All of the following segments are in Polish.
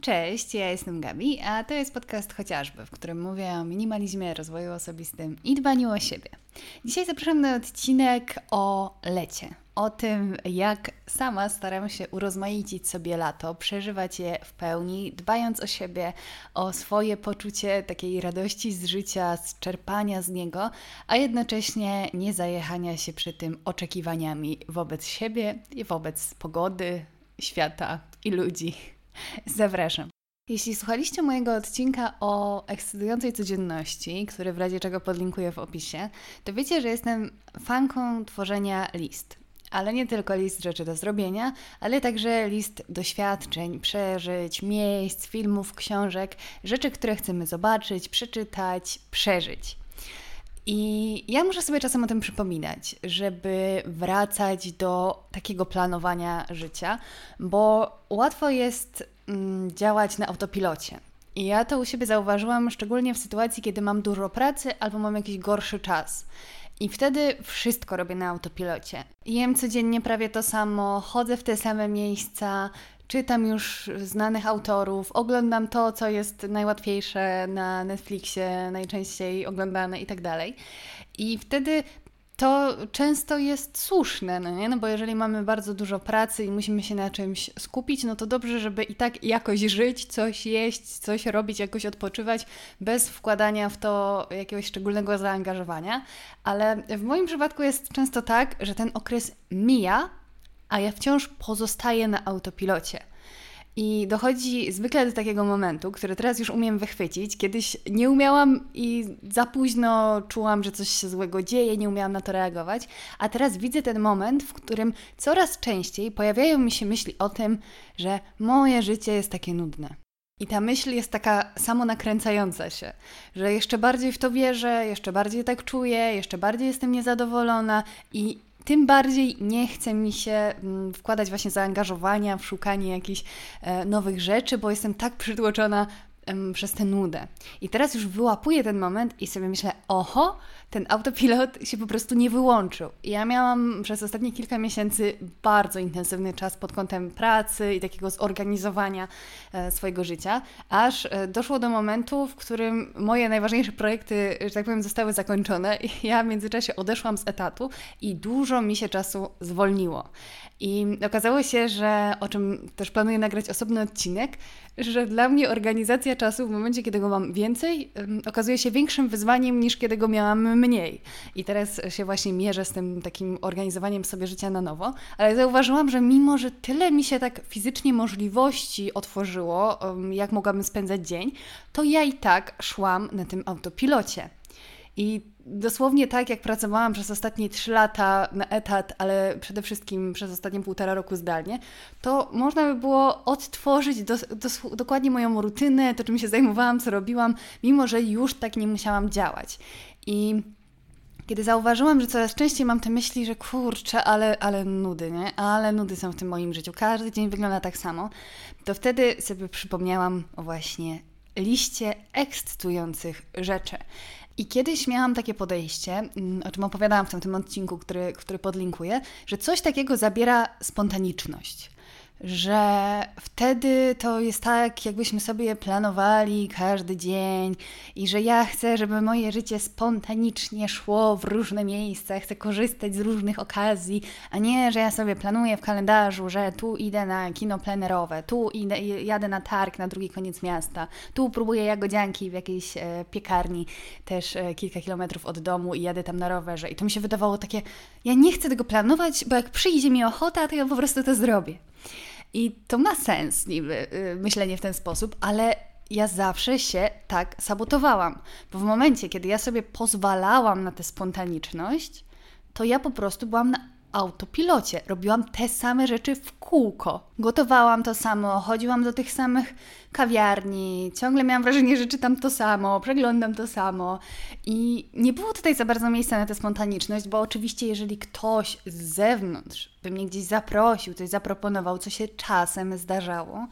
Cześć, ja jestem Gabi, a to jest podcast Chociażby, w którym mówię o minimalizmie, rozwoju osobistym i dbaniu o siebie. Dzisiaj zapraszam na odcinek o lecie. O tym, jak sama staram się urozmaicić sobie lato, przeżywać je w pełni, dbając o siebie, o swoje poczucie takiej radości z życia, z czerpania z niego, a jednocześnie nie zajechania się przy tym oczekiwaniami wobec siebie i wobec pogody, świata i ludzi. Zapraszam. Jeśli słuchaliście mojego odcinka o ekscytującej codzienności, który w razie czego podlinkuję w opisie, to wiecie, że jestem fanką tworzenia list. Ale nie tylko list rzeczy do zrobienia, ale także list doświadczeń, przeżyć, miejsc, filmów, książek, rzeczy, które chcemy zobaczyć, przeczytać, przeżyć. I ja muszę sobie czasem o tym przypominać, żeby wracać do takiego planowania życia, bo łatwo jest działać na autopilocie. I ja to u siebie zauważyłam, szczególnie w sytuacji, kiedy mam dużo pracy albo mam jakiś gorszy czas. I wtedy wszystko robię na autopilocie. Jem codziennie prawie to samo, chodzę w te same miejsca, czytam już znanych autorów, oglądam to, co jest najłatwiejsze na Netflixie, najczęściej oglądane i tak dalej. I wtedy to często jest słuszne, no nie? No bo jeżeli mamy bardzo dużo pracy i musimy się na czymś skupić, no to dobrze, żeby i tak jakoś żyć, coś jeść, coś robić, jakoś odpoczywać, bez wkładania w to jakiegoś szczególnego zaangażowania. Ale w moim przypadku jest często tak, że ten okres mija, a ja wciąż pozostaję na autopilocie. I dochodzi zwykle do takiego momentu, który teraz już umiem wychwycić. Kiedyś nie umiałam i za późno czułam, że coś się złego dzieje, nie umiałam na to reagować. A teraz widzę ten moment, w którym coraz częściej pojawiają mi się myśli o tym, że moje życie jest takie nudne. I ta myśl jest taka samonakręcająca się, że jeszcze bardziej w to wierzę, jeszcze bardziej tak czuję, jeszcze bardziej jestem niezadowolona i tym bardziej nie chce mi się wkładać właśnie zaangażowania w szukanie jakichś nowych rzeczy, bo jestem tak przytłoczona przez tę nudę. I teraz już wyłapuję ten moment i sobie myślę, oho, ten autopilot się po prostu nie wyłączył. I ja miałam przez ostatnie kilka miesięcy bardzo intensywny czas pod kątem pracy i takiego zorganizowania swojego życia, aż doszło do momentu, w którym moje najważniejsze projekty, że tak powiem, zostały zakończone i ja w międzyczasie odeszłam z etatu i dużo mi się czasu zwolniło. I okazało się, że, o czym też planuję nagrać osobny odcinek, że dla mnie organizacja czasu w momencie, kiedy go mam więcej, okazuje się większym wyzwaniem niż kiedy go miałam mniej. I teraz się właśnie mierzę z tym takim organizowaniem sobie życia na nowo, ale zauważyłam, że mimo, że tyle mi się tak fizycznie możliwości otworzyło, jak mogłabym spędzać dzień, to ja i tak szłam na tym autopilocie. I dosłownie tak, jak pracowałam przez ostatnie 3 lata na etat, ale przede wszystkim przez ostatnie 1,5 roku zdalnie, to można by było odtworzyć dokładnie moją rutynę, to czym się zajmowałam, co robiłam, mimo że już tak nie musiałam działać. I kiedy zauważyłam, że coraz częściej mam te myśli, że kurczę, ale nudy, nie? Ale nudy są w tym moim życiu. Każdy dzień wygląda tak samo. To wtedy sobie przypomniałam o właśnie liście ekscytujących rzeczy. I kiedyś miałam takie podejście, o czym opowiadałam w tym odcinku, który podlinkuję, że coś takiego zabiera spontaniczność. Że wtedy to jest tak, jakbyśmy sobie planowali każdy dzień i że ja chcę, żeby moje życie spontanicznie szło w różne miejsca, chcę korzystać z różnych okazji, a nie, że ja sobie planuję w kalendarzu, że tu idę na kino plenerowe, tu jadę na targ na drugi koniec miasta, tu próbuję jagodzianki w jakiejś piekarni też kilka kilometrów od domu i jadę tam na rowerze. I to mi się wydawało takie, ja nie chcę tego planować, bo jak przyjdzie mi ochota, to ja po prostu to zrobię. I to ma sens niby myślenie w ten sposób, ale ja zawsze się tak sabotowałam. Bo w momencie, kiedy ja sobie pozwalałam na tę spontaniczność, to ja po prostu byłam na autopilocie. Robiłam te same rzeczy w kółko. Gotowałam to samo, chodziłam do tych samych kawiarni, ciągle miałam wrażenie, że czytam to samo, przeglądam to samo. I nie było tutaj za bardzo miejsca na tę spontaniczność, bo oczywiście jeżeli ktoś z zewnątrz by mnie gdzieś zaprosił, coś zaproponował, co się czasem zdarzało,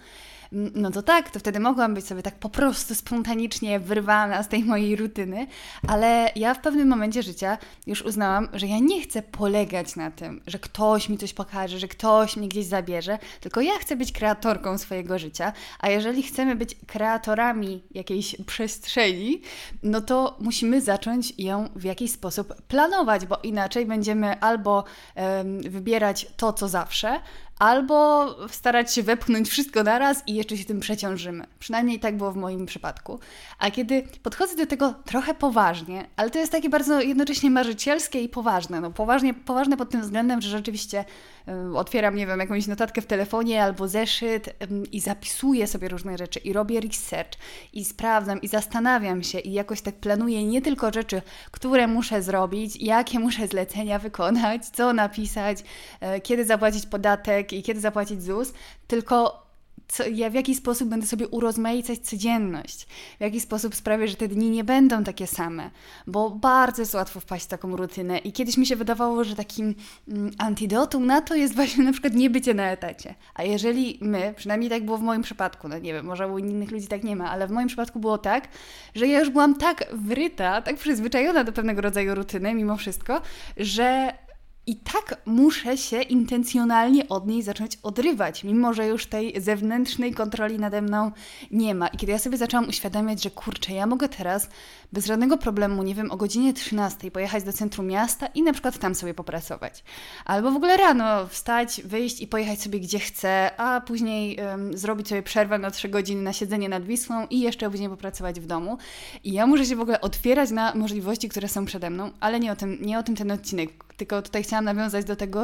no to tak, to wtedy mogłam być sobie tak po prostu spontanicznie wyrwana z tej mojej rutyny, ale ja w pewnym momencie życia już uznałam, że ja nie chcę polegać na tym, że ktoś mi coś pokaże, że ktoś mnie gdzieś zabierze, tylko ja chcę być kreatorką swojego życia, a jeżeli chcemy być kreatorami jakiejś przestrzeni, no to musimy zacząć ją w jakiś sposób planować, bo inaczej będziemy albo wybierać to, co zawsze, albo starać się wepchnąć wszystko naraz i jeszcze się tym przeciążymy. Przynajmniej tak było w moim przypadku. A kiedy podchodzę do tego trochę poważnie, ale to jest takie bardzo jednocześnie marzycielskie i poważne. No poważne pod tym względem, że rzeczywiście otwieram, nie wiem, jakąś notatkę w telefonie albo zeszyt i zapisuję sobie różne rzeczy i robię research i sprawdzam i zastanawiam się i jakoś tak planuję nie tylko rzeczy, które muszę zrobić, jakie muszę zlecenia wykonać, co napisać, kiedy zapłacić podatek i kiedy zapłacić ZUS, tylko ja w jaki sposób będę sobie urozmaicać codzienność, w jaki sposób sprawię, że te dni nie będą takie same, bo bardzo jest łatwo wpaść w taką rutynę i kiedyś mi się wydawało, że takim antidotum na to jest właśnie na przykład nie bycie na etacie. A jeżeli my, przynajmniej tak było w moim przypadku, no nie wiem, może u innych ludzi tak nie ma, ale w moim przypadku było tak, że ja już byłam tak wryta, tak przyzwyczajona do pewnego rodzaju rutyny mimo wszystko, że i tak muszę się intencjonalnie od niej zacząć odrywać, mimo że już tej zewnętrznej kontroli nade mną nie ma. I kiedy ja sobie zaczęłam uświadamiać, że kurczę, ja mogę teraz bez żadnego problemu, nie wiem, o godzinie 13 pojechać do centrum miasta i na przykład tam sobie popracować. Albo w ogóle rano wstać, wyjść i pojechać sobie gdzie chcę, a później zrobić sobie przerwę na 3 godziny na siedzenie nad Wisłą i jeszcze później popracować w domu. I ja muszę się w ogóle otwierać na możliwości, które są przede mną, ale nie o tym ten odcinek. Tylko tutaj chciałam nawiązać do tego,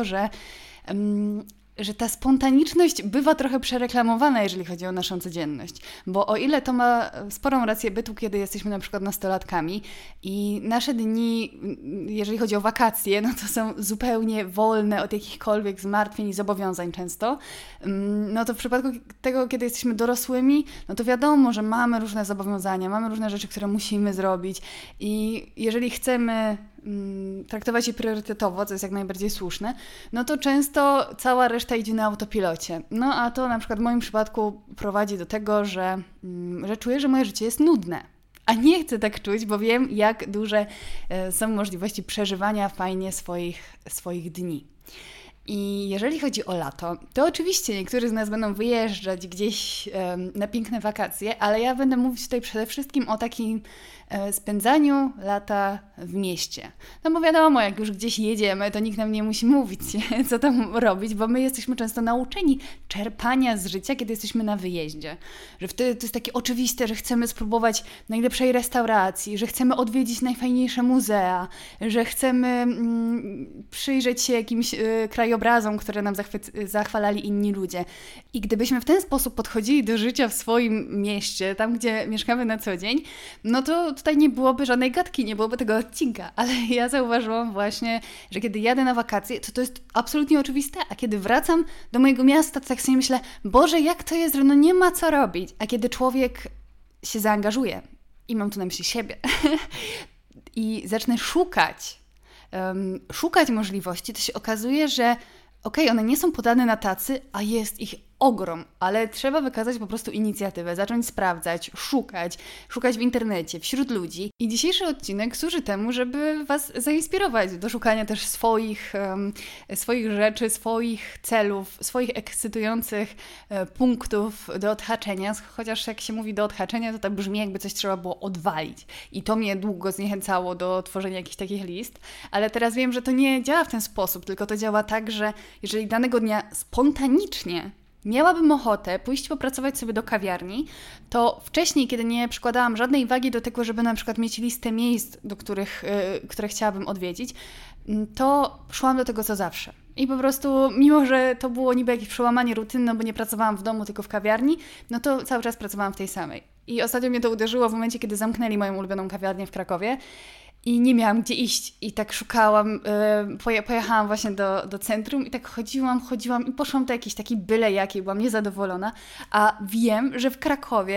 że ta spontaniczność bywa trochę przereklamowana, jeżeli chodzi o naszą codzienność. Bo o ile to ma sporą rację bytu, kiedy jesteśmy na przykład nastolatkami i nasze dni, jeżeli chodzi o wakacje, no to są zupełnie wolne od jakichkolwiek zmartwień i zobowiązań często, no to w przypadku tego, kiedy jesteśmy dorosłymi, no to wiadomo, że mamy różne zobowiązania, mamy różne rzeczy, które musimy zrobić i jeżeli chcemy traktować je priorytetowo, co jest jak najbardziej słuszne, no to często cała reszta idzie na autopilocie. No a to na przykład w moim przypadku prowadzi do tego, że czuję, że moje życie jest nudne. A nie chcę tak czuć, bo wiem, jak duże są możliwości przeżywania fajnie swoich dni. I jeżeli chodzi o lato, to oczywiście niektórzy z nas będą wyjeżdżać gdzieś na piękne wakacje, ale ja będę mówić tutaj przede wszystkim o takim spędzaniu lata w mieście. No bo wiadomo, jak już gdzieś jedziemy, to nikt nam nie musi mówić, co tam robić, bo my jesteśmy często nauczeni czerpania z życia, kiedy jesteśmy na wyjeździe. Że wtedy to jest takie oczywiste, że chcemy spróbować najlepszej restauracji, że chcemy odwiedzić najfajniejsze muzea, że chcemy przyjrzeć się jakimś krajobrazom, które nam zachwalali inni ludzie. I gdybyśmy w ten sposób podchodzili do życia w swoim mieście, tam gdzie mieszkamy na co dzień, no to tutaj nie byłoby żadnej gadki, nie byłoby tego odcinka, ale ja zauważyłam właśnie, że kiedy jadę na wakacje, to jest absolutnie oczywiste, a kiedy wracam do mojego miasta, to tak sobie myślę, Boże, jak to jest, że no nie ma co robić, a kiedy człowiek się zaangażuje, i mam tu na myśli siebie, i zacznę szukać możliwości, to się okazuje, że one nie są podane na tacy, a jest ich ogrom, ale trzeba wykazać po prostu inicjatywę, zacząć sprawdzać, szukać w internecie, wśród ludzi. I dzisiejszy odcinek służy temu, żeby Was zainspirować do szukania też swoich rzeczy, swoich celów, swoich ekscytujących punktów do odhaczenia, chociaż jak się mówi do odhaczenia, to tak brzmi, jakby coś trzeba było odwalić. I to mnie długo zniechęcało do tworzenia jakichś takich list, ale teraz wiem, że to nie działa w ten sposób, tylko to działa tak, że jeżeli danego dnia spontanicznie miałabym ochotę pójść popracować sobie do kawiarni, to wcześniej, kiedy nie przykładałam żadnej wagi do tego, żeby na przykład mieć listę miejsc, które chciałabym odwiedzić, to szłam do tego co zawsze. I po prostu, mimo że to było niby jakieś przełamanie rutyny, no bo nie pracowałam w domu, tylko w kawiarni, no to cały czas pracowałam w tej samej. I ostatnio mnie to uderzyło w momencie, kiedy zamknęli moją ulubioną kawiarnię w Krakowie i nie miałam gdzie iść. I tak szukałam, pojechałam właśnie do centrum i tak chodziłam i poszłam do jakiejś takiej byle jakiej, byłam niezadowolona. A wiem, że w Krakowie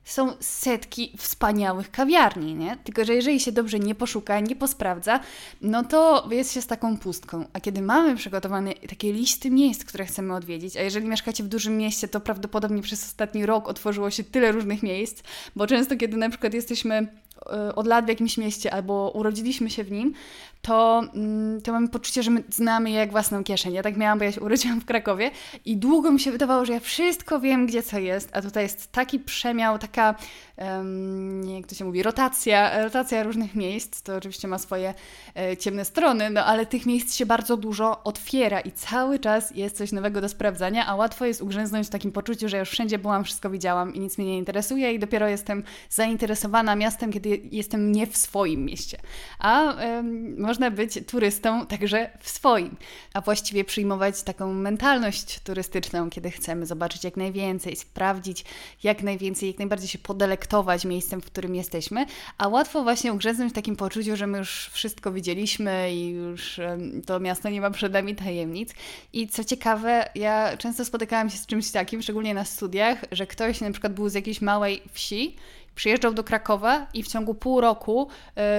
są setki wspaniałych kawiarni, nie? Tylko że jeżeli się dobrze nie poszuka, nie posprawdza, no to jest się z taką pustką. A kiedy mamy przygotowane takie listy miejsc, które chcemy odwiedzić, a jeżeli mieszkacie w dużym mieście, to prawdopodobnie przez ostatni rok otworzyło się tyle różnych miejsc, bo często kiedy na przykład jesteśmy od lat w jakimś mieście albo urodziliśmy się w nim, to mamy poczucie, że my znamy je jak własną kieszeń. Ja tak miałam, bo ja się urodziłam w Krakowie i długo mi się wydawało, że ja wszystko wiem, gdzie co jest, a tutaj jest taki przemiał, taka, jak to się mówi, rotacja różnych miejsc. To oczywiście ma swoje ciemne strony, no ale tych miejsc się bardzo dużo otwiera i cały czas jest coś nowego do sprawdzania, a łatwo jest ugrzęznąć w takim poczuciu, że już wszędzie byłam, wszystko widziałam i nic mnie nie interesuje i dopiero jestem zainteresowana miastem, kiedy jestem nie w swoim mieście. A można być turystą także w swoim, a właściwie przyjmować taką mentalność turystyczną, kiedy chcemy zobaczyć jak najwięcej, sprawdzić jak najwięcej, jak najbardziej się podelektować miejscem, w którym jesteśmy, a łatwo właśnie ugrzęznąć w takim poczuciu, że my już wszystko widzieliśmy i już to miasto nie ma przed nami tajemnic. I co ciekawe, ja często spotykałam się z czymś takim, szczególnie na studiach, że ktoś na przykład był z jakiejś małej wsi, przyjeżdżał do Krakowa i w ciągu pół roku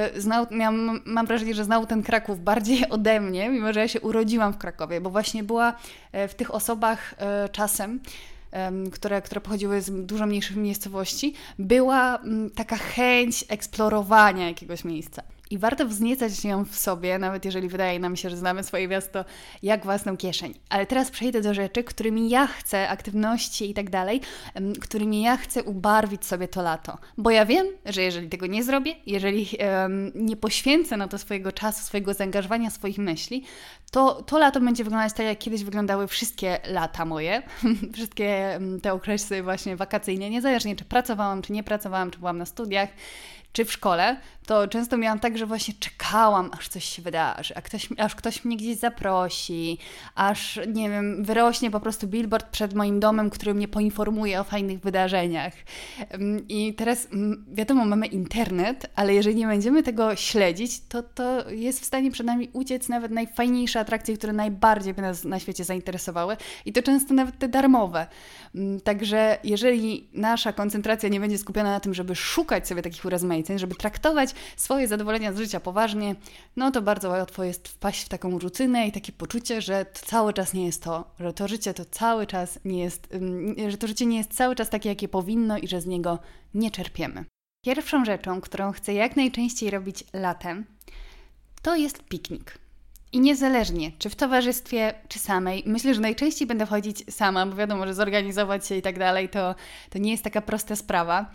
mam wrażenie, że znał ten Kraków bardziej ode mnie, mimo że ja się urodziłam w Krakowie, bo właśnie była w tych osobach czasem, które pochodziły z dużo mniejszych miejscowości, była taka chęć eksplorowania jakiegoś miejsca. I warto wzniecać ją w sobie, nawet jeżeli wydaje nam się, że znamy swoje miasto jak własną kieszeń. Ale teraz przejdę do rzeczy, którymi ja chcę, aktywności i tak dalej, którymi ja chcę ubarwić sobie to lato. Bo ja wiem, że jeżeli tego nie zrobię, jeżeli nie poświęcę na to swojego czasu, swojego zaangażowania, swoich myśli, to lato będzie wyglądać tak, jak kiedyś wyglądały wszystkie lata moje. Wszystkie te okresy właśnie wakacyjne, niezależnie czy pracowałam, czy nie pracowałam, czy byłam na studiach, czy w szkole, to często miałam tak, że właśnie czekałam, aż coś się wydarzy, aż ktoś mnie gdzieś zaprosi, aż, nie wiem, wyrośnie po prostu billboard przed moim domem, który mnie poinformuje o fajnych wydarzeniach. I teraz, wiadomo, mamy internet, ale jeżeli nie będziemy tego śledzić, to jest w stanie przed nami uciec nawet najfajniejsze atrakcje, które najbardziej by nas na świecie zainteresowały i to często nawet te darmowe. Także jeżeli nasza koncentracja nie będzie skupiona na tym, żeby szukać sobie takich urozmaiceń, żeby traktować swoje zadowolenia z życia poważnie, no to bardzo łatwo jest wpaść w taką rutynę i takie poczucie, że to cały czas nie jest to, że to życie to cały czas nie jest, że to życie nie jest cały czas takie, jakie powinno i że z niego nie czerpiemy. Pierwszą rzeczą, którą chcę jak najczęściej robić latem, to jest piknik. I niezależnie, czy w towarzystwie, czy samej, myślę, że najczęściej będę chodzić sama, bo wiadomo, że zorganizować się i tak dalej, to nie jest taka prosta sprawa.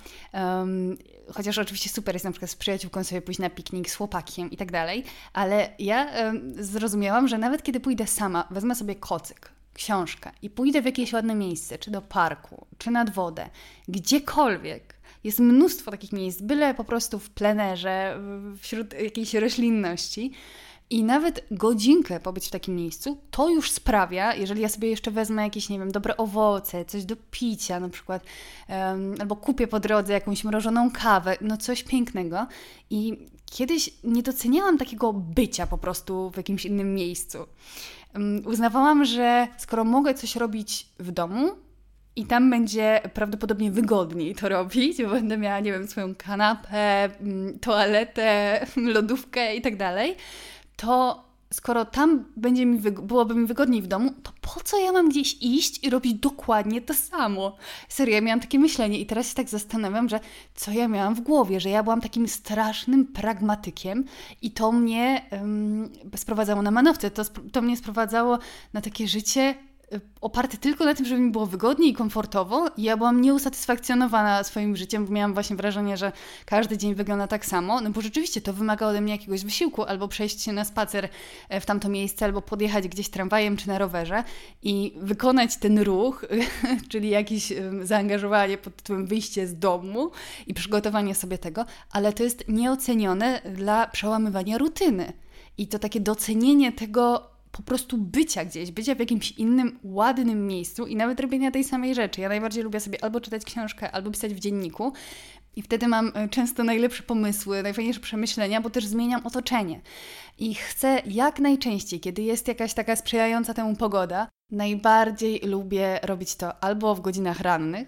Chociaż oczywiście super jest na przykład z przyjaciółką sobie pójść na piknik, z chłopakiem i tak dalej, ale ja zrozumiałam, że nawet kiedy pójdę sama, wezmę sobie kocyk, książkę i pójdę w jakieś ładne miejsce, czy do parku, czy nad wodę, gdziekolwiek. Jest mnóstwo takich miejsc, byle po prostu w plenerze, wśród jakiejś roślinności. I nawet godzinkę pobyć w takim miejscu, to już sprawia, jeżeli ja sobie jeszcze wezmę jakieś, nie wiem, dobre owoce, coś do picia na przykład, albo kupię po drodze jakąś mrożoną kawę, no coś pięknego. I kiedyś nie doceniałam takiego bycia po prostu w jakimś innym miejscu. Uznawałam, że skoro mogę coś robić w domu, i tam będzie prawdopodobnie wygodniej to robić, bo będę miała, nie wiem, swoją kanapę, toaletę, lodówkę i tak dalej, to skoro tam byłoby mi wygodniej w domu, to po co ja mam gdzieś iść i robić dokładnie to samo? Serio, ja miałam takie myślenie i teraz się tak zastanawiam, że co ja miałam w głowie, że ja byłam takim strasznym pragmatykiem i to mnie sprowadzało na manowce, to mnie sprowadzało na takie życie oparte tylko na tym, żeby mi było wygodnie i komfortowo. I ja byłam nieusatysfakcjonowana swoim życiem, bo miałam właśnie wrażenie, że każdy dzień wygląda tak samo, no bo rzeczywiście to wymaga ode mnie jakiegoś wysiłku, albo przejść się na spacer w tamto miejsce, albo podjechać gdzieś tramwajem czy na rowerze i wykonać ten ruch, czyli jakieś zaangażowanie pod tytułem wyjście z domu i przygotowanie sobie tego, ale to jest nieocenione dla przełamywania rutyny. I to takie docenienie tego po prostu bycia gdzieś, bycia w jakimś innym, ładnym miejscu i nawet robienia tej samej rzeczy. Ja najbardziej lubię sobie albo czytać książkę, albo pisać w dzienniku i wtedy mam często najlepsze pomysły, najfajniejsze przemyślenia, bo też zmieniam otoczenie. I chcę jak najczęściej, kiedy jest jakaś taka sprzyjająca temu pogoda, najbardziej lubię robić to albo w godzinach rannych,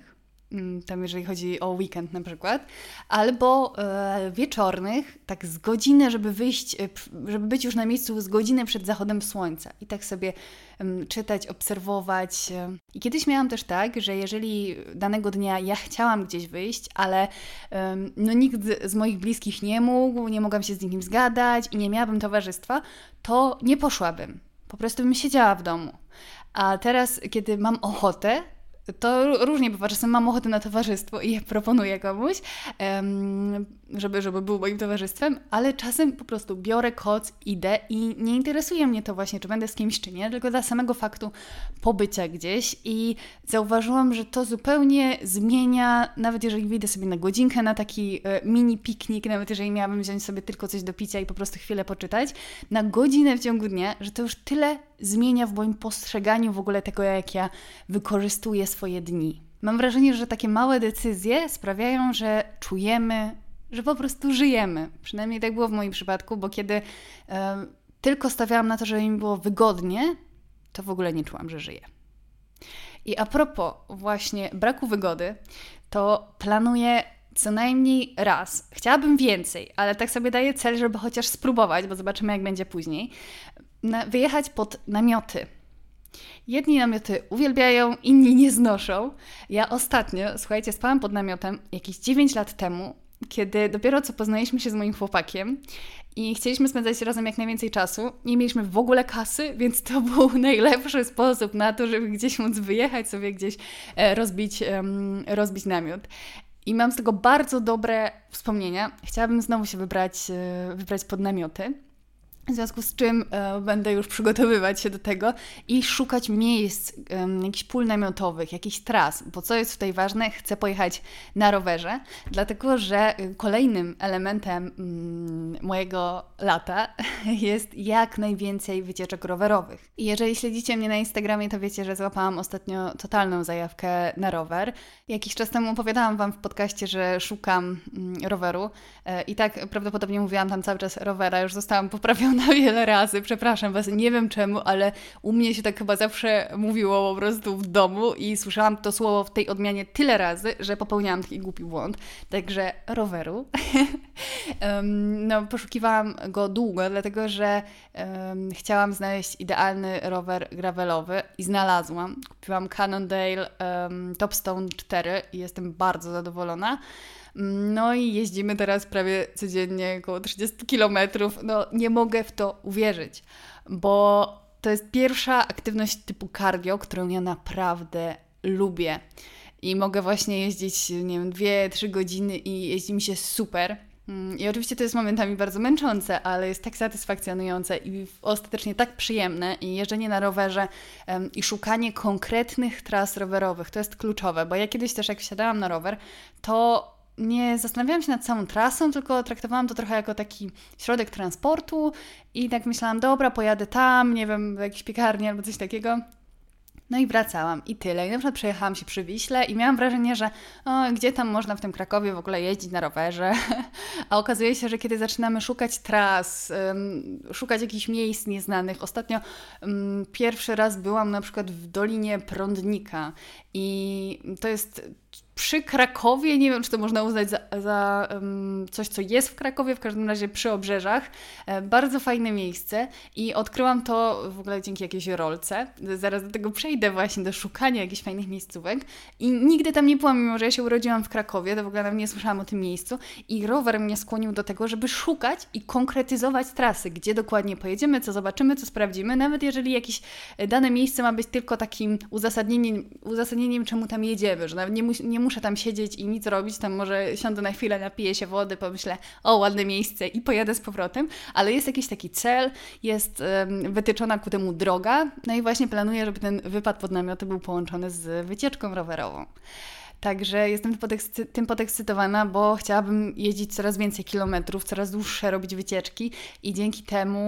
tam jeżeli chodzi o weekend na przykład, albo wieczornych, tak z godziny, żeby wyjść, żeby być już na miejscu z godziny przed zachodem słońca i tak sobie czytać, obserwować. I kiedyś miałam też tak, że jeżeli danego dnia ja chciałam gdzieś wyjść, ale no nikt z moich bliskich nie mógł, nie mogłam się z nikim zgadać i nie miałabym towarzystwa, to nie poszłabym. Po prostu bym siedziała w domu. A teraz, kiedy mam ochotę, to różnie bywa. Czasem mam ochotę na towarzystwo i je proponuję komuś, żeby był moim towarzystwem, ale czasem po prostu biorę koc, idę i nie interesuje mnie to właśnie, czy będę z kimś, czy nie, tylko dla samego faktu pobycia gdzieś i zauważyłam, że to zupełnie zmienia, nawet jeżeli wyjdę sobie na godzinkę na taki mini piknik, nawet jeżeli miałabym wziąć sobie tylko coś do picia i po prostu chwilę poczytać, na godzinę w ciągu dnia, że to już tyle zmienia w moim postrzeganiu w ogóle tego, jak ja wykorzystuję swoje dni. Mam wrażenie, że takie małe decyzje sprawiają, że czujemy, że po prostu żyjemy. Przynajmniej tak było w moim przypadku, bo kiedy tylko stawiałam na to, żeby mi było wygodnie, to w ogóle nie czułam, że żyję. I a propos właśnie braku wygody, to planuję co najmniej raz. Chciałabym więcej, ale tak sobie daję cel, żeby chociaż spróbować, bo zobaczymy, jak będzie później. Wyjechać pod namioty. Jedni namioty uwielbiają, inni nie znoszą. Ja ostatnio, słuchajcie, spałam pod namiotem jakieś 9 lat temu, kiedy dopiero co poznaliśmy się z moim chłopakiem i chcieliśmy spędzać razem jak najwięcej czasu. Nie mieliśmy w ogóle kasy, więc to był najlepszy sposób na to, żeby gdzieś móc wyjechać, sobie gdzieś rozbić namiot. I mam z tego bardzo dobre wspomnienia. Chciałabym znowu się wybrać pod namioty. W związku z czym będę już przygotowywać się do tego i szukać miejsc, jakichś pól namiotowych, jakichś tras, bo co jest tutaj ważne, chcę pojechać na rowerze, dlatego że kolejnym elementem mojego lata jest jak najwięcej wycieczek rowerowych. I jeżeli śledzicie mnie na Instagramie, to wiecie, że złapałam ostatnio totalną zajawkę na rower. Jakiś czas temu opowiadałam Wam w podcaście, że szukam roweru i tak prawdopodobnie mówiłam tam cały czas rowera, już zostałam poprawiona wiele razy, przepraszam Was, nie wiem czemu, ale u mnie się tak chyba zawsze mówiło po prostu w domu i słyszałam to słowo w tej odmianie tyle razy, że popełniałam taki głupi błąd. Także roweru. Poszukiwałam go długo, dlatego że chciałam znaleźć idealny rower gravelowy i znalazłam. Kupiłam Cannondale Topstone 4 i jestem bardzo zadowolona. No i jeździmy teraz prawie codziennie około 30 km. No nie mogę w to uwierzyć, bo to jest pierwsza aktywność typu cardio, którą ja naprawdę lubię. I mogę właśnie jeździć, nie wiem, 2-3 godziny i jeździ mi się super. I oczywiście to jest momentami bardzo męczące, ale jest tak satysfakcjonujące i ostatecznie tak przyjemne i jeżdżenie na rowerze i szukanie konkretnych tras rowerowych, to jest kluczowe, bo ja kiedyś też jak wsiadałam na rower, to nie zastanawiałam się nad całą trasą, tylko traktowałam to trochę jako taki środek transportu i tak myślałam, dobra, pojadę tam, nie wiem, w jakiejś piekarni albo coś takiego. No i wracałam i tyle. I na przykład przejechałam się przy Wiśle i miałam wrażenie, że gdzie tam można w tym Krakowie w ogóle jeździć na rowerze? A okazuje się, że kiedy zaczynamy szukać tras, szukać jakichś miejsc nieznanych. Ostatnio pierwszy raz byłam na przykład w Dolinie Prądnika i to jest przy Krakowie, nie wiem, czy to można uznać za coś, co jest w Krakowie, w każdym razie przy obrzeżach. Bardzo fajne miejsce i odkryłam to w ogóle dzięki jakiejś rolce. Zaraz do tego przejdę właśnie, do szukania jakichś fajnych miejscówek i nigdy tam nie byłam, mimo że ja się urodziłam w Krakowie, to w ogóle nawet nie słyszałam o tym miejscu i rower mnie skłonił do tego, żeby szukać i konkretyzować trasy, gdzie dokładnie pojedziemy, co zobaczymy, co sprawdzimy, nawet jeżeli jakieś dane miejsce ma być tylko takim uzasadnieniem czemu tam jedziemy, że nawet nie muszę tam siedzieć i nic robić, tam może siądę na chwilę, napiję się wody, pomyślę, o ładne miejsce i pojadę z powrotem, ale jest jakiś taki cel, jest wytyczona ku temu droga, no i właśnie planuję, żeby ten wypad pod namioty był połączony z wycieczką rowerową. Także jestem tym podekscytowana, bo chciałabym jeździć coraz więcej kilometrów, coraz dłuższe robić wycieczki i dzięki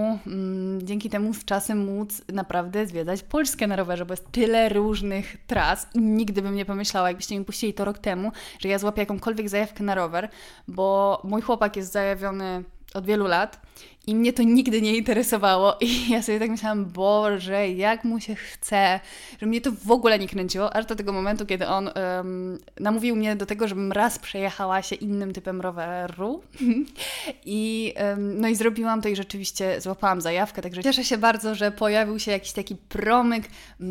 temu z czasem móc naprawdę zwiedzać Polskę na rowerze, bo jest tyle różnych tras i nigdy bym nie pomyślała, jakbyście mi puścili to rok temu, że ja złapię jakąkolwiek zajawkę na rower, bo mój chłopak jest zajawiony od wielu lat i mnie to nigdy nie interesowało i ja sobie tak myślałam, Boże, jak mu się chce, że mnie to w ogóle nie kręciło, aż do tego momentu, kiedy on namówił mnie do tego, żebym raz przejechała się innym typem roweru no i zrobiłam to i rzeczywiście złapałam zajawkę, także cieszę się bardzo, że pojawił się jakiś taki promyk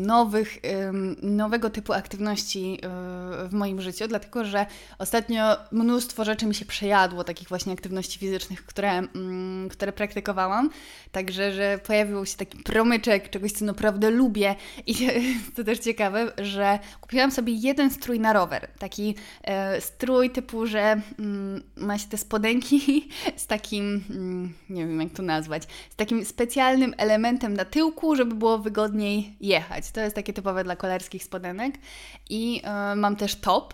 nowego typu aktywności w moim życiu, dlatego, że ostatnio mnóstwo rzeczy mi się przejadło, takich właśnie aktywności fizycznych, które praktykowałam, także, że pojawił się taki promyczek czegoś, co naprawdę lubię i to też ciekawe, że kupiłam sobie jeden strój na rower, taki strój typu, że ma się te spodenki z takim, nie wiem jak to nazwać, z takim specjalnym elementem na tyłku, żeby było wygodniej jechać. To jest takie typowe dla kolarskich spodenek i mam też top,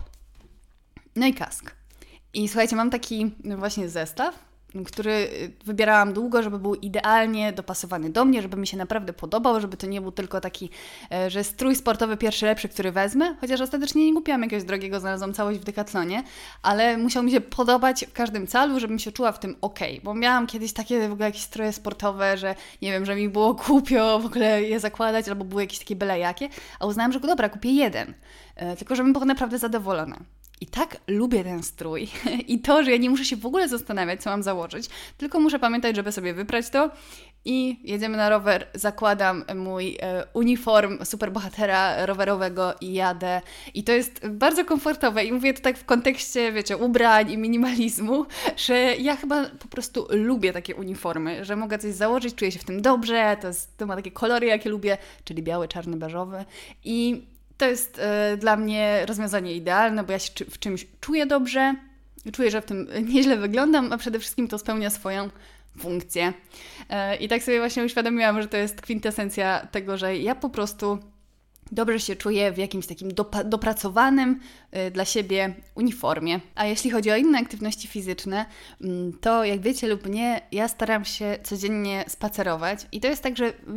no i kask. I słuchajcie, mam taki właśnie zestaw, który wybierałam długo, żeby był idealnie dopasowany do mnie, żeby mi się naprawdę podobał, żeby to nie był tylko taki, że strój sportowy pierwszy lepszy, który wezmę, chociaż ostatecznie nie kupiłam jakiegoś drogiego, znalazłam całość w Decathlonie, ale musiał mi się podobać w każdym calu, żebym się czuła w tym okej, bo miałam kiedyś takie w ogóle jakieś stroje sportowe, że nie wiem, że mi było głupio w ogóle je zakładać, albo były jakieś takie byle jakie, a uznałam, że dobra, kupię jeden, tylko żebym była naprawdę zadowolona. I tak lubię ten strój i to, że ja nie muszę się w ogóle zastanawiać, co mam założyć, tylko muszę pamiętać, żeby sobie wyprać to i jedziemy na rower, zakładam mój uniform superbohatera rowerowego i jadę. I to jest bardzo komfortowe i mówię to tak w kontekście, wiecie, ubrań i minimalizmu, że ja chyba po prostu lubię takie uniformy, że mogę coś założyć, czuję się w tym dobrze, to ma takie kolory, jakie lubię, czyli biały, czarny, beżowy i to jest dla mnie rozwiązanie idealne, bo ja się w czymś czuję dobrze, czuję, że w tym nieźle wyglądam, a przede wszystkim to spełnia swoją funkcję. I tak sobie właśnie uświadomiłam, że to jest kwintesencja tego, że ja po prostu dobrze się czuję w jakimś takim dopracowanym dla siebie uniformie. A jeśli chodzi o inne aktywności fizyczne, to jak wiecie lub nie, ja staram się codziennie spacerować i to jest tak, że w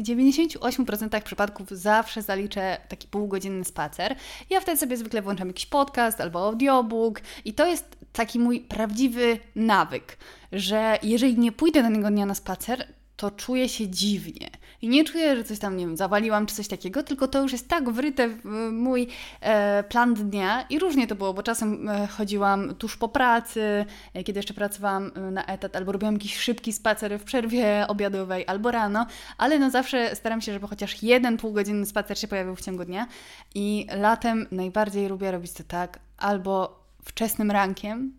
98% przypadków zawsze zaliczę taki półgodzinny spacer. Ja wtedy sobie zwykle włączam jakiś podcast albo audiobook i to jest taki mój prawdziwy nawyk, że jeżeli nie pójdę danego dnia na spacer, to czuję się dziwnie. I nie czuję, że coś tam, nie wiem, zawaliłam czy coś takiego, tylko to już jest tak wryte w mój plan dnia i różnie to było, bo czasem chodziłam tuż po pracy, kiedy jeszcze pracowałam na etat, albo robiłam jakiś szybki spacer w przerwie obiadowej, albo rano, ale no zawsze staram się, żeby chociaż jeden półgodzinny spacer się pojawił w ciągu dnia i latem najbardziej lubię robić to tak, albo wczesnym rankiem,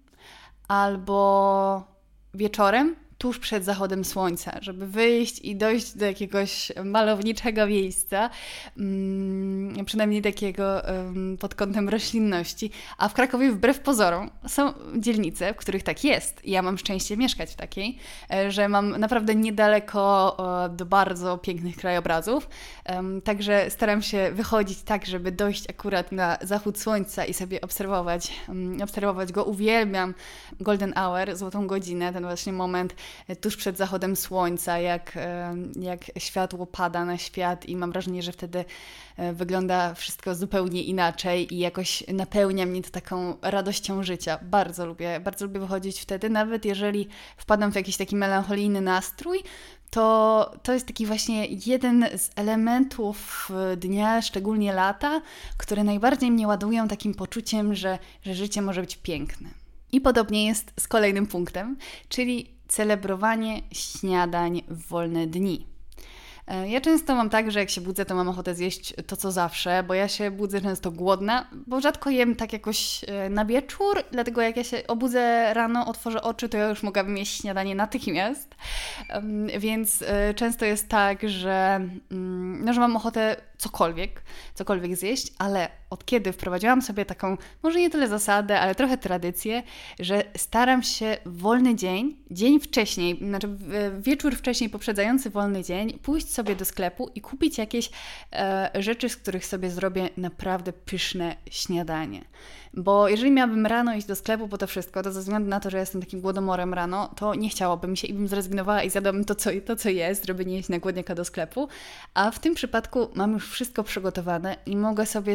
albo wieczorem, tuż przed zachodem słońca, żeby wyjść i dojść do jakiegoś malowniczego miejsca, przynajmniej takiego pod kątem roślinności. A w Krakowie wbrew pozorom są dzielnice, w których tak jest. I ja mam szczęście mieszkać w takiej, że mam naprawdę niedaleko do bardzo pięknych krajobrazów. Także staram się wychodzić tak, żeby dojść akurat na zachód słońca i sobie obserwować go. Uwielbiam golden hour, złotą godzinę, ten właśnie moment tuż przed zachodem słońca, jak światło pada na świat i mam wrażenie, że wtedy wygląda wszystko zupełnie inaczej i jakoś napełnia mnie to taką radością życia. Bardzo lubię wychodzić wtedy, nawet jeżeli wpadam w jakiś taki melancholijny nastrój, to jest taki właśnie jeden z elementów dnia, szczególnie lata, które najbardziej mnie ładują takim poczuciem, że życie może być piękne. I podobnie jest z kolejnym punktem, czyli celebrowanie śniadań w wolne dni. Ja często mam tak, że jak się budzę, to mam ochotę zjeść to, co zawsze, bo ja się budzę często głodna, bo rzadko jem tak jakoś na wieczór, dlatego jak ja się obudzę rano, otworzę oczy, to ja już mogłabym jeść śniadanie natychmiast, więc często jest tak, że mam ochotę cokolwiek zjeść, ale od kiedy wprowadziłam sobie taką, może nie tyle zasadę, ale trochę tradycję, że staram się wolny dzień wcześniej, znaczy wieczór wcześniej poprzedzający wolny dzień, pójść sobie do sklepu i kupić jakieś rzeczy, z których sobie zrobię naprawdę pyszne śniadanie. Bo jeżeli miałabym rano iść do sklepu po to wszystko, to ze względu na to, że jestem takim głodomorem rano, to nie chciałoby mi się i bym zrezygnowała i zjadłabym to, co jest, żeby nie iść na głodniaka do sklepu. A w tym przypadku mam już wszystko przygotowane i mogę sobie zrobić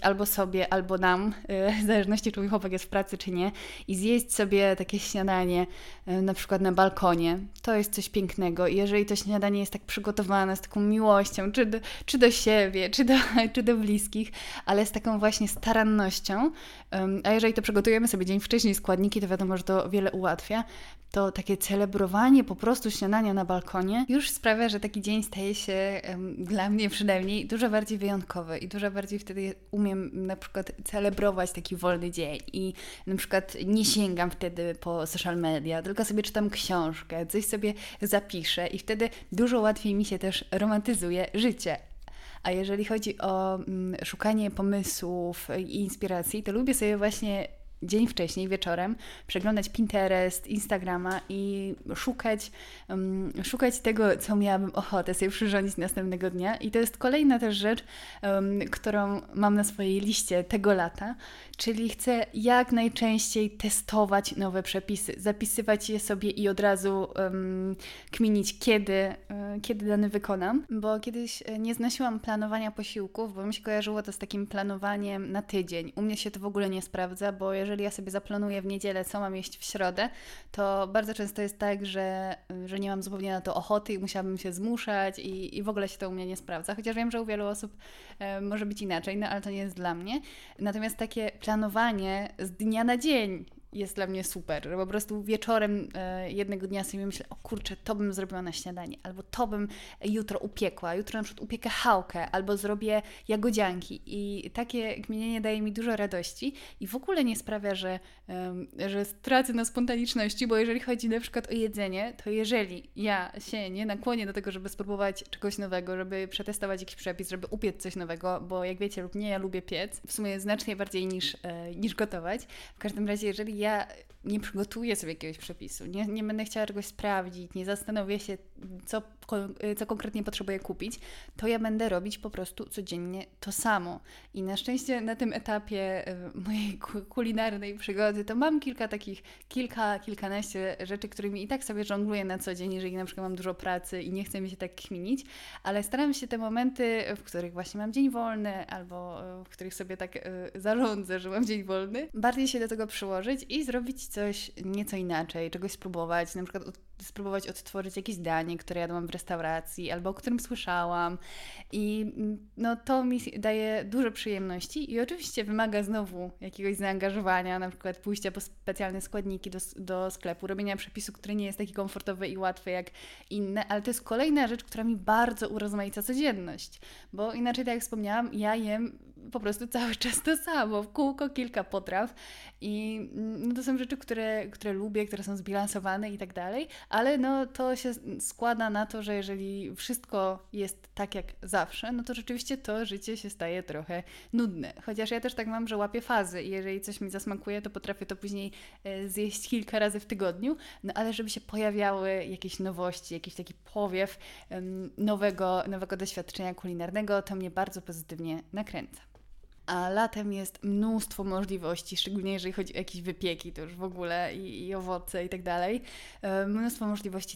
albo sobie, albo nam, w zależności czy mój chłopak jest w pracy, czy nie, i zjeść sobie takie śniadanie na przykład na balkonie. To jest coś pięknego. I jeżeli to śniadanie jest tak przygotowane z taką miłością, czy do siebie, czy do bliskich, ale z taką właśnie starannością, a jeżeli to przygotujemy sobie dzień wcześniej składniki, to wiadomo, że to wiele ułatwia, to takie celebrowanie po prostu śniadania na balkonie już sprawia, że taki dzień staje się dla mnie przynajmniej dużo bardziej wyjątkowy i dużo bardziej wtedy umiem na przykład celebrować taki wolny dzień i na przykład nie sięgam wtedy po social media, tylko sobie czytam książkę, coś sobie zapiszę i wtedy dużo łatwiej mi się też romantyzuje życie. A jeżeli chodzi o szukanie pomysłów i inspiracji, to lubię sobie właśnie dzień wcześniej, wieczorem, przeglądać Pinterest, Instagrama i szukać tego, co miałabym ochotę sobie przyrządzić następnego dnia. I to jest kolejna też rzecz, którą mam na swojej liście tego lata, czyli chcę jak najczęściej testować nowe przepisy, zapisywać je sobie i od razu kminić, kiedy dany wykonam, bo kiedyś nie znosiłam planowania posiłków, bo mi się kojarzyło to z takim planowaniem na tydzień. U mnie się to w ogóle nie sprawdza, bo jeżeli ja sobie zaplanuję w niedzielę, co mam jeść w środę, to bardzo często jest tak, że nie mam zupełnie na to ochoty i musiałabym się zmuszać i w ogóle się to u mnie nie sprawdza. Chociaż wiem, że u wielu osób może być inaczej, no ale to nie jest dla mnie. Natomiast takie planowanie z dnia na dzień jest dla mnie super, że po prostu wieczorem jednego dnia sobie myślę, o kurczę, to bym zrobiła na śniadanie, albo to bym jutro upiekła, jutro na przykład upiekę chałkę, albo zrobię jagodzianki i takie kminienie daje mi dużo radości i w ogóle nie sprawia, że stracę na spontaniczności, bo jeżeli chodzi na przykład o jedzenie, to jeżeli ja się nie nakłonię do tego, żeby spróbować czegoś nowego, żeby przetestować jakiś przepis, żeby upiec coś nowego, bo jak wiecie lub nie, ja lubię piec, w sumie znacznie bardziej niż gotować. W każdym razie, jeżeli ja nie przygotuję sobie jakiegoś przepisu, nie będę chciała czegoś sprawdzić, nie zastanowię się, co konkretnie potrzebuję kupić, to ja będę robić po prostu codziennie to samo. I na szczęście na tym etapie mojej kulinarnej przygody to mam kilkanaście rzeczy, którymi i tak sobie żongluję na co dzień, jeżeli na przykład mam dużo pracy i nie chcę mi się tak kminić, ale staram się te momenty, w których właśnie mam dzień wolny albo w których sobie tak zarządzę, że mam dzień wolny, bardziej się do tego przyłożyć i zrobić coś nieco inaczej, czegoś spróbować, na przykład spróbować odtworzyć jakieś danie, które jadłam w restauracji albo o którym słyszałam i no to mi daje dużo przyjemności i oczywiście wymaga znowu jakiegoś zaangażowania, na przykład pójścia po specjalne składniki do sklepu, robienia przepisu, który nie jest taki komfortowy i łatwy jak inne, ale to jest kolejna rzecz, która mi bardzo urozmaica codzienność, bo inaczej, tak jak wspomniałam, ja jem po prostu cały czas to samo, w kółko kilka potraw i no to są rzeczy, które lubię, które są zbilansowane i tak dalej, ale no to się składa na to, że jeżeli wszystko jest tak jak zawsze, no to rzeczywiście to życie się staje trochę nudne. Chociaż ja też tak mam, że łapię fazy i jeżeli coś mi zasmakuje, to potrafię to później zjeść kilka razy w tygodniu, no ale żeby się pojawiały jakieś nowości, jakiś taki powiew nowego doświadczenia kulinarnego, to mnie bardzo pozytywnie nakręca. A latem jest mnóstwo możliwości, szczególnie jeżeli chodzi o jakieś wypieki, to już w ogóle i owoce i tak dalej. Mnóstwo możliwości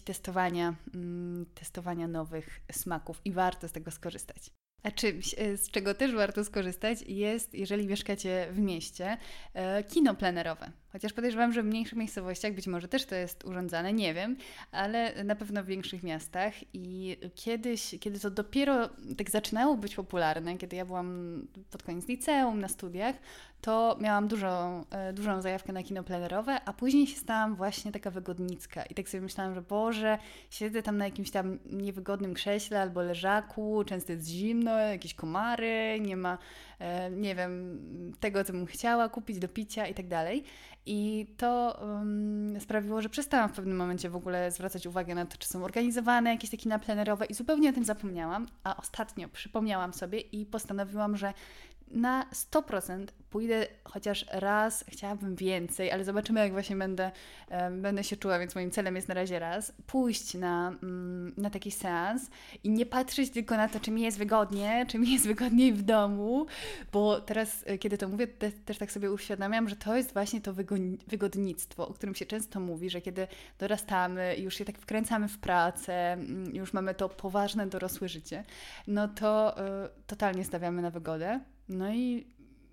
testowania nowych smaków i warto z tego skorzystać. A czymś, z czego też warto skorzystać jest, jeżeli mieszkacie w mieście, kino plenerowe. Chociaż podejrzewam, że w mniejszych miejscowościach być może też to jest urządzane, nie wiem, ale na pewno w większych miastach i kiedy to dopiero tak zaczynało być popularne, kiedy ja byłam pod koniec liceum, na studiach, to miałam dużą zajawkę na kino plenerowe, a później się stałam właśnie taka wygodnicka i tak sobie myślałam, że Boże, siedzę tam na jakimś tam niewygodnym krześle albo leżaku, często jest zimno, jakieś komary, nie ma, nie wiem, tego, co bym chciała kupić do picia i tak dalej. I to sprawiło, że przestałam w pewnym momencie w ogóle zwracać uwagę na to, czy są organizowane jakieś takie kina plenerowe i zupełnie o tym zapomniałam, a ostatnio przypomniałam sobie i postanowiłam, że na 100% pójdę chociaż raz, chciałabym więcej, ale zobaczymy, jak właśnie będę się czuła, więc moim celem jest na razie raz, pójść na taki seans i nie patrzeć tylko na to, czy mi jest wygodnie, czy mi jest wygodniej w domu, bo teraz, kiedy to mówię, też tak sobie uświadamiam, że to jest właśnie to wygodnictwo, o którym się często mówi, że kiedy dorastamy i już się tak wkręcamy w pracę, już mamy to poważne, dorosłe życie, no to totalnie stawiamy na wygodę. No i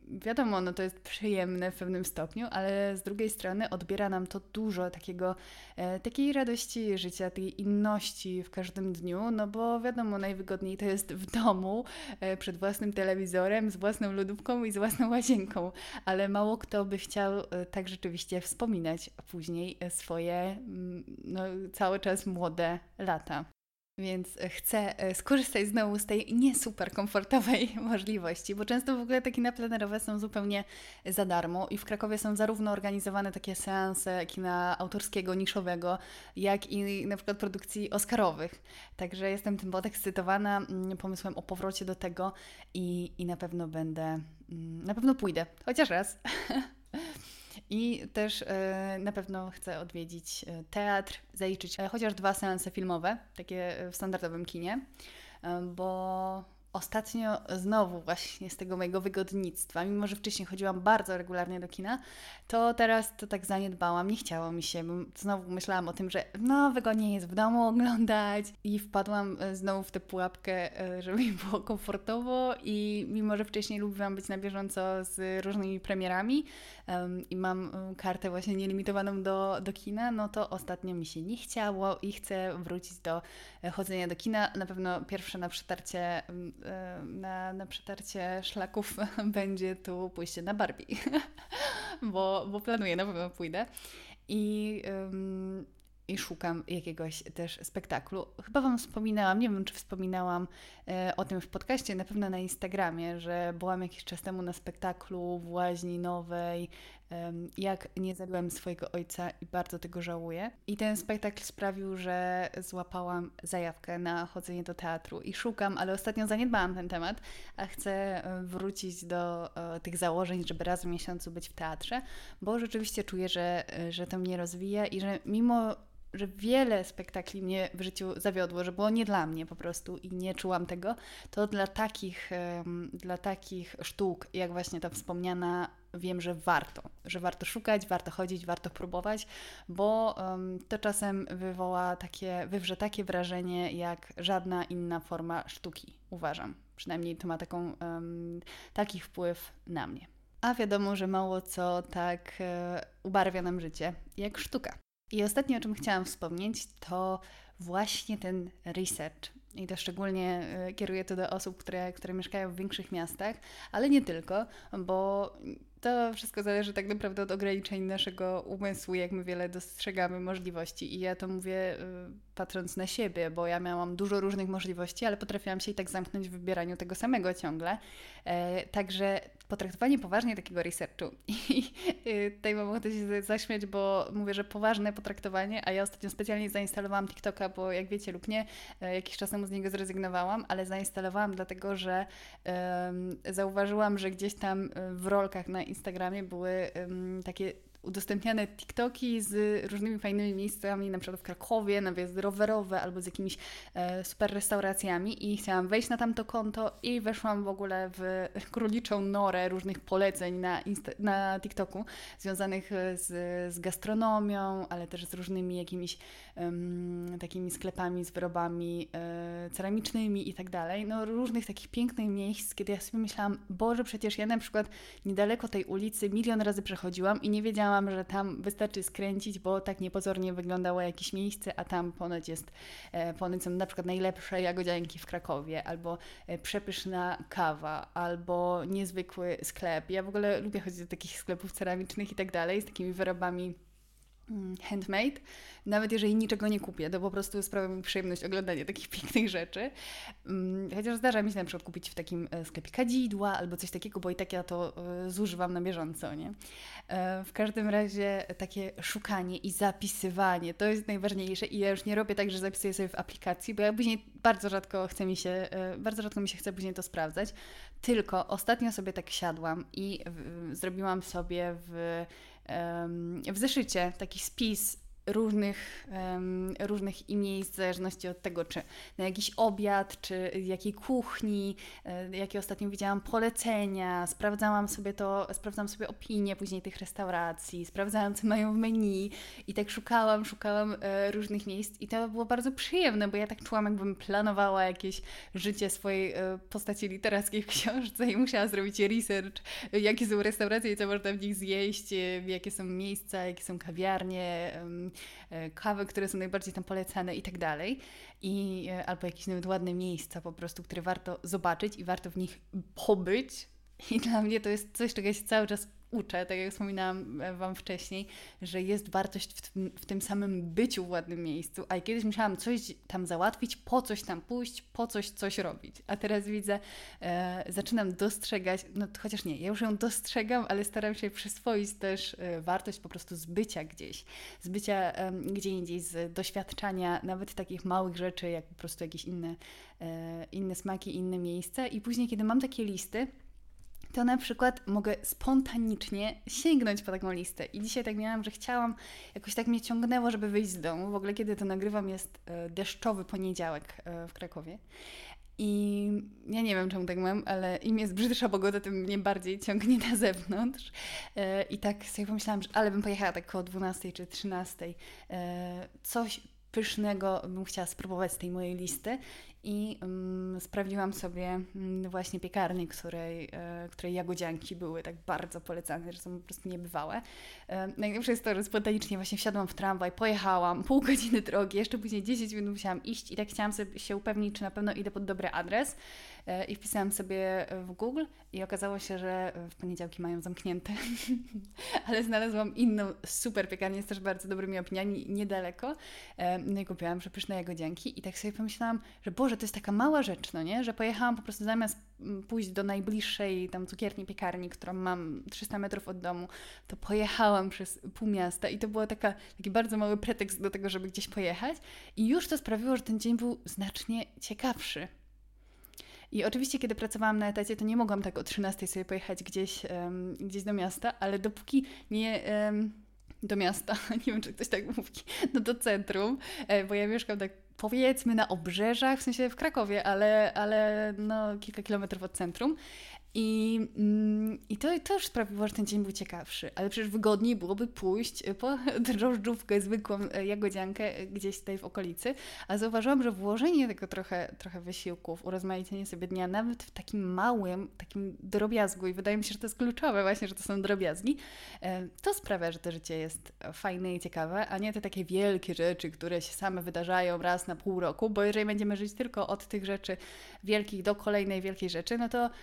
wiadomo, no to jest przyjemne w pewnym stopniu, ale z drugiej strony odbiera nam to dużo takiej radości życia, tej inności w każdym dniu, no bo wiadomo, najwygodniej to jest w domu, przed własnym telewizorem, z własną lodówką i z własną łazienką, ale mało kto by chciał tak rzeczywiście wspominać później swoje no, cały czas młode lata. Więc chcę skorzystać znowu z tej nie super komfortowej możliwości, bo często w ogóle te kina plenerowe są zupełnie za darmo i w Krakowie są zarówno organizowane takie seanse kina autorskiego, niszowego, jak i na przykład produkcji oscarowych. Także jestem tym podekscytowana pomysłem o powrocie do tego i na pewno na pewno pójdę, chociaż raz. I też na pewno chcę odwiedzić teatr, zaliczyć chociaż 2 seanse filmowe, takie w standardowym kinie, bo ostatnio znowu właśnie z tego mojego wygodnictwa, mimo że wcześniej chodziłam bardzo regularnie do kina, to teraz to tak zaniedbałam, nie chciało mi się, bo znowu myślałam o tym, że no wygodniej jest w domu oglądać i wpadłam znowu w tę pułapkę, żeby mi było komfortowo i mimo że wcześniej lubiłam być na bieżąco z różnymi premierami i mam kartę właśnie nielimitowaną do kina, no to ostatnio mi się nie chciało i chcę wrócić do chodzenia do kina. Na pewno pierwsze na przetarcie szlaków będzie tu pójście na Barbie, bo planuję, na pewno pójdę i szukam jakiegoś też spektaklu. Chyba Wam wspominałam, nie wiem czy wspominałam o tym w podcaście, na pewno na Instagramie, że byłam jakiś czas temu na spektaklu w Łaźni Nowej, jak nie zabiłem swojego ojca i bardzo tego żałuję. I ten spektakl sprawił, że złapałam zajawkę na chodzenie do teatru i szukam, ale ostatnio zaniedbałam ten temat, a chcę wrócić do tych założeń, żeby raz w miesiącu być w teatrze, bo rzeczywiście czuję, że to mnie rozwija i że mimo że wiele spektakli mnie w życiu zawiodło, że było nie dla mnie po prostu i nie czułam tego, to dla takich sztuk, jak właśnie ta wspomniana, wiem, że warto szukać, warto chodzić, warto próbować, bo to czasem wywrze takie wrażenie, jak żadna inna forma sztuki, uważam. Przynajmniej to ma taki wpływ na mnie. A wiadomo, że mało co tak ubarwia nam życie, jak sztuka. I ostatnie, o czym chciałam wspomnieć, to właśnie ten research. I to szczególnie kieruję to do osób, które mieszkają w większych miastach, ale nie tylko, bo to wszystko zależy tak naprawdę od ograniczeń naszego umysłu, jak my wiele dostrzegamy możliwości. I ja to mówię patrząc na siebie, bo ja miałam dużo różnych możliwości, ale potrafiłam się i tak zamknąć w wybieraniu tego samego ciągle. Także potraktowanie poważnie takiego researchu. I tutaj mam ochotę się zaśmiać, bo mówię, że poważne potraktowanie, a ja ostatnio specjalnie zainstalowałam TikToka, bo jak wiecie lub nie, jakiś czas temu z niego zrezygnowałam, ale zainstalowałam dlatego, że zauważyłam, że gdzieś tam w rolkach na Instagramie były takie udostępniane TikToki z różnymi fajnymi miejscami, na przykład w Krakowie, na wyjazdy rowerowe albo z jakimiś super restauracjami i chciałam wejść na tamto konto i weszłam w ogóle w króliczą norę różnych poleceń na TikToku związanych z gastronomią, ale też z różnymi jakimiś takimi sklepami z wyrobami ceramicznymi i tak dalej. No różnych takich pięknych miejsc, kiedy ja sobie myślałam, Boże, przecież ja na przykład niedaleko tej ulicy milion razy przechodziłam i nie wiedziałam, że tam wystarczy skręcić, bo tak niepozornie wyglądało jakieś miejsce, a tam ponoć są na przykład najlepsze jagodzianki w Krakowie, albo przepyszna kawa, albo niezwykły sklep. Ja w ogóle lubię chodzić do takich sklepów ceramicznych i tak dalej, z takimi wyrobami handmade, nawet jeżeli niczego nie kupię, to po prostu sprawia mi przyjemność oglądania takich pięknych rzeczy. Chociaż zdarza mi się na przykład kupić w takim sklepie kadzidła albo coś takiego, bo i tak ja to zużywam na bieżąco, nie? W każdym razie takie szukanie i zapisywanie to jest najważniejsze i ja już nie robię tak, że zapisuję sobie w aplikacji, bo ja później bardzo rzadko mi się chce później to sprawdzać, tylko ostatnio sobie tak siadłam i zrobiłam sobie w zeszycie taki spis różnych miejsc, w zależności od tego, czy na jakiś obiad, czy jakiej kuchni, jakie ostatnio widziałam polecenia, sprawdzam sobie opinie później tych restauracji, sprawdzałam, co mają w menu i tak szukałam różnych miejsc i to było bardzo przyjemne, bo ja tak czułam, jakbym planowała jakieś życie swojej postaci literackiej w książce i musiała zrobić research, jakie są restauracje i co można w nich zjeść, jakie są miejsca, jakie są kawiarnie, kawy, które są najbardziej tam polecane i tak dalej. Albo jakieś nawet ładne miejsca po prostu, które warto zobaczyć i warto w nich pobyć. I dla mnie to jest coś, czego ja się cały czas uczę, tak jak wspominałam Wam wcześniej, że jest wartość w tym samym byciu w ładnym miejscu, a kiedyś musiałam coś tam załatwić, po coś tam pójść, po coś robić. A teraz widzę, zaczynam dostrzegać, no chociaż nie, ja już ją dostrzegam, ale staram się przyswoić też wartość po prostu z bycia gdzieś, z bycia gdzie indziej, z doświadczania nawet takich małych rzeczy, jak po prostu jakieś inne smaki, inne miejsca i później, kiedy mam takie listy, to na przykład mogę spontanicznie sięgnąć po taką listę. I dzisiaj tak miałam, że chciałam, jakoś tak mnie ciągnęło, żeby wyjść z domu. W ogóle kiedy to nagrywam jest deszczowy poniedziałek w Krakowie. I ja nie wiem, czemu tak mam, ale im jest brzydsza pogoda, tym mnie bardziej ciągnie na zewnątrz. I tak sobie pomyślałam, że ale bym pojechała tak koło 12 czy 13. Coś pysznego bym chciała spróbować z tej mojej listy i sprawdziłam sobie właśnie piekarnię, której jagodzianki były tak bardzo polecane, że są po prostu niebywałe. Najlepsze jest to, że spontanicznie właśnie wsiadłam w tramwaj, pojechałam, pół godziny drogi, jeszcze później 10 minut musiałam iść i tak chciałam sobie się upewnić, czy na pewno idę pod dobry adres i wpisałam sobie w Google i okazało się, że w poniedziałki mają zamknięte, ale znalazłam inną super piekarnię z też bardzo dobrymi opiniami niedaleko. No i kupiłam przepyszne jagodzianki i tak sobie pomyślałam, że Boże, to jest taka mała rzecz, no nie? Że pojechałam po prostu zamiast pójść do najbliższej tam cukierni, piekarni, którą mam 300 metrów od domu, to pojechałam przez pół miasta i to był taki bardzo mały pretekst do tego, żeby gdzieś pojechać i już to sprawiło, że ten dzień był znacznie ciekawszy. I oczywiście, kiedy pracowałam na etacie, to nie mogłam tak o 13 sobie pojechać gdzieś do miasta, ale dopóki nie... do miasta, nie wiem, czy ktoś tak mówi, no do centrum, bo ja mieszkam tak powiedzmy na obrzeżach, w sensie w Krakowie, ale no kilka kilometrów od centrum. I to już sprawiło, że ten dzień był ciekawszy, ale przecież wygodniej byłoby pójść po drożdżówkę, zwykłą jagodziankę gdzieś tutaj w okolicy, a zauważyłam, że włożenie tego trochę wysiłków, urozmaicenie sobie dnia, nawet w takim małym, takim drobiazgu i wydaje mi się, że to jest kluczowe właśnie, że to są drobiazgi, to sprawia, że to życie jest fajne i ciekawe, a nie te takie wielkie rzeczy, które się same wydarzają raz na pół roku, bo jeżeli będziemy żyć tylko od tych rzeczy wielkich do kolejnej wielkiej rzeczy, no to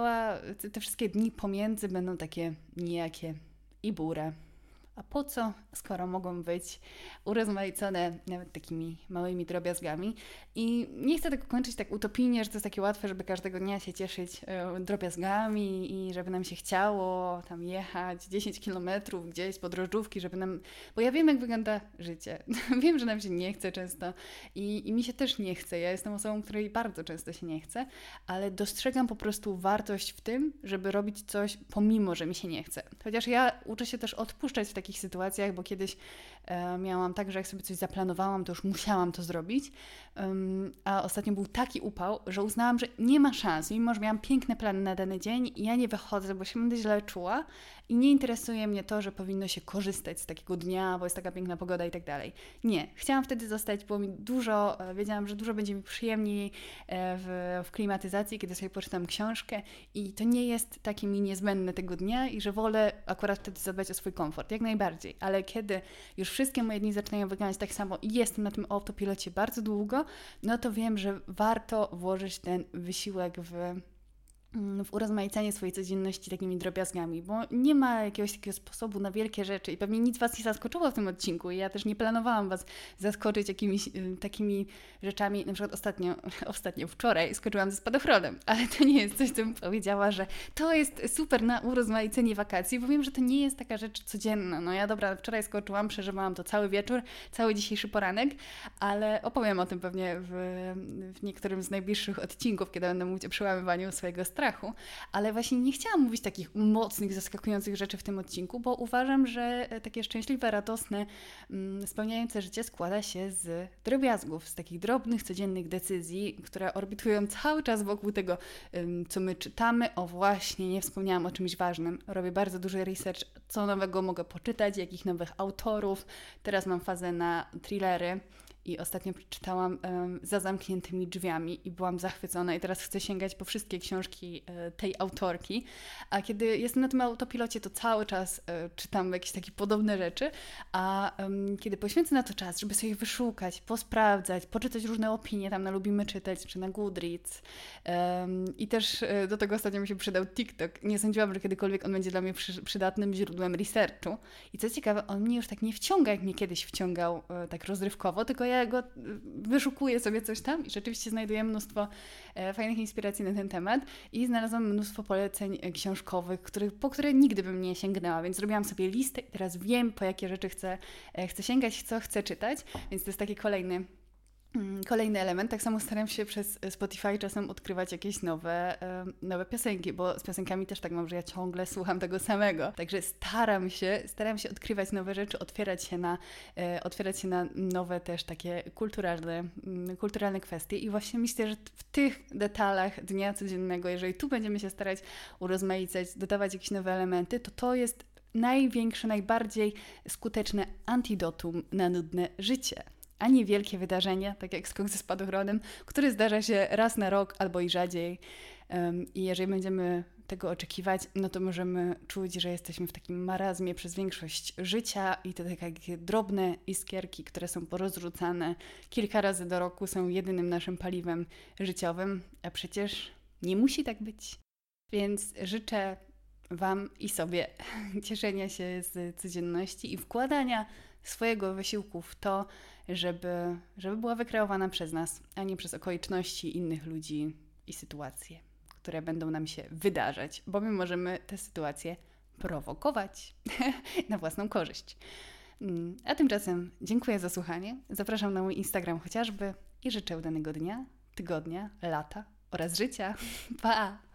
te wszystkie dni pomiędzy będą takie nijakie i bure. A po co, skoro mogą być urozmaicone nawet takimi małymi drobiazgami? I nie chcę tego kończyć tak utopijnie, że to jest takie łatwe, żeby każdego dnia się cieszyć drobiazgami i żeby nam się chciało tam jechać 10 kilometrów gdzieś po drożdżówki, bo ja wiem, jak wygląda życie. Wiem, że nam się nie chce często i mi się też nie chce. Ja jestem osobą, której bardzo często się nie chce, ale dostrzegam po prostu wartość w tym, żeby robić coś pomimo, że mi się nie chce. Chociaż ja uczę się też odpuszczać w takich sytuacjach, bo kiedyś miałam tak, że jak sobie coś zaplanowałam, to już musiałam to zrobić, a ostatnio był taki upał, że uznałam, że nie ma szans, mimo że miałam piękne plany na dany dzień i ja nie wychodzę, bo się będę źle czuła i nie interesuje mnie to, że powinno się korzystać z takiego dnia, bo jest taka piękna pogoda i tak dalej. Nie, chciałam wtedy zostać, było mi wiedziałam, że dużo będzie mi przyjemniej w klimatyzacji, kiedy sobie poczytam książkę i to nie jest takie mi niezbędne tego dnia i że wolę akurat wtedy zadbać o swój komfort, jak najbardziej, ale kiedy już wszystkie moje dni zaczynają wyglądać tak samo i jestem na tym autopilocie bardzo długo, no to wiem, że warto włożyć ten wysiłek w urozmaicanie swojej codzienności takimi drobiazgami, bo nie ma jakiegoś takiego sposobu na wielkie rzeczy i pewnie nic Was nie zaskoczyło w tym odcinku i ja też nie planowałam Was zaskoczyć jakimiś takimi rzeczami. Na przykład wczoraj skoczyłam ze spadochronem, ale to nie jest coś, co bym powiedziała, że to jest super na urozmaicenie wakacji, bo wiem, że to nie jest taka rzecz codzienna. No ja wczoraj skoczyłam, przeżywałam to cały wieczór, cały dzisiejszy poranek, ale opowiem o tym pewnie w niektórym z najbliższych odcinków, kiedy będę mówić o przełamywaniu swojego stresu, strachu, ale właśnie nie chciałam mówić takich mocnych, zaskakujących rzeczy w tym odcinku, bo uważam, że takie szczęśliwe, radosne, spełniające życie składa się z drobiazgów, z takich drobnych, codziennych decyzji, które orbitują cały czas wokół tego, co my czytamy. O właśnie, nie wspomniałam o czymś ważnym. Robię bardzo duży research, co nowego mogę poczytać, jakich nowych autorów. Teraz mam fazę na thrillery. I ostatnio przeczytałam Za zamkniętymi drzwiami i byłam zachwycona i teraz chcę sięgać po wszystkie książki tej autorki. A kiedy jestem na tym autopilocie, to cały czas czytam jakieś takie podobne rzeczy, a kiedy poświęcę na to czas, żeby sobie wyszukać, posprawdzać, poczytać różne opinie tam na Lubimy Czytać, czy na Goodreads i też do tego ostatnio mi się przydał TikTok. Nie sądziłam, że kiedykolwiek on będzie dla mnie przydatnym źródłem researchu. I co ciekawe, on mnie już tak nie wciąga, jak mnie kiedyś wciągał tak rozrywkowo, tylko ja go wyszukuję sobie coś tam i rzeczywiście znajduję mnóstwo fajnych inspiracji na ten temat i znalazłam mnóstwo poleceń książkowych, po które nigdy bym nie sięgnęła, więc zrobiłam sobie listę i teraz wiem, po jakie rzeczy chcę sięgać, co chcę czytać, więc to jest taki kolejny element. Tak samo staram się przez Spotify czasem odkrywać jakieś nowe piosenki, bo z piosenkami też tak mam, że ja ciągle słucham tego samego. Także staram się odkrywać nowe rzeczy, otwierać się na nowe też takie kulturalne kwestie i właśnie myślę, że w tych detalach dnia codziennego, jeżeli tu będziemy się starać urozmaicać, dodawać jakieś nowe elementy, to jest największe, najbardziej skuteczne antidotum na nudne życie. A nie wielkie wydarzenie, tak jak skok ze spadochronem, który zdarza się raz na rok albo i rzadziej. I jeżeli będziemy tego oczekiwać, no to możemy czuć, że jesteśmy w takim marazmie przez większość życia i te takie drobne iskierki, które są porozrzucane kilka razy do roku, są jedynym naszym paliwem życiowym, a przecież nie musi tak być. Więc życzę Wam i sobie cieszenia się z codzienności i wkładania swojego wysiłku w to, żeby była wykreowana przez nas, a nie przez okoliczności innych ludzi i sytuacje, które będą nam się wydarzać, bo my możemy te sytuacje prowokować na własną korzyść. A tymczasem dziękuję za słuchanie, zapraszam na mój Instagram chociażby i życzę udanego dnia, tygodnia, lata oraz życia. Pa!